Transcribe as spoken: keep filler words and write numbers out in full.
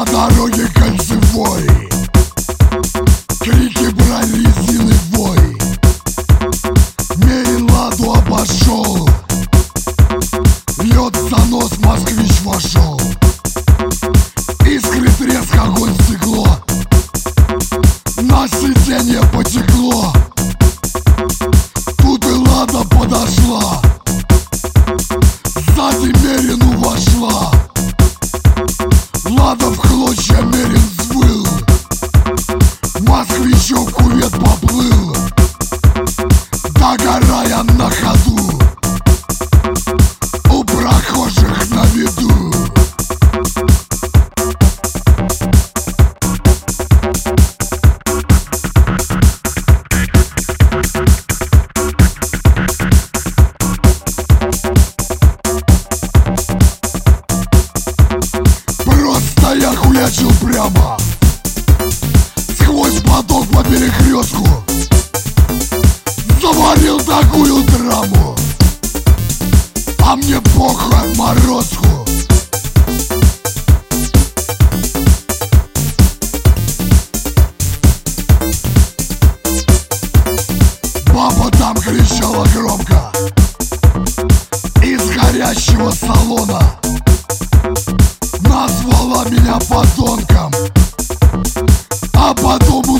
на дороге кольцевой, крики прорезины вой. Мерин ладу обошел, лед за нос, москвич вошел. Искры, треск, огонь, стекло, на сиденье потекло. Тут и Лада подошла, сзади Мерину вошла. Лада в клочья, Мерин взвыл, москвичок кувет поплыл, догорая на ходу, у прохожих на виду. Просто я хуячил прямо сквозь поток по перекрестку, заварил такую драму, а мне похуй отморозку. Баба там кричала громко из горящего салона, назвала меня подонком, а потом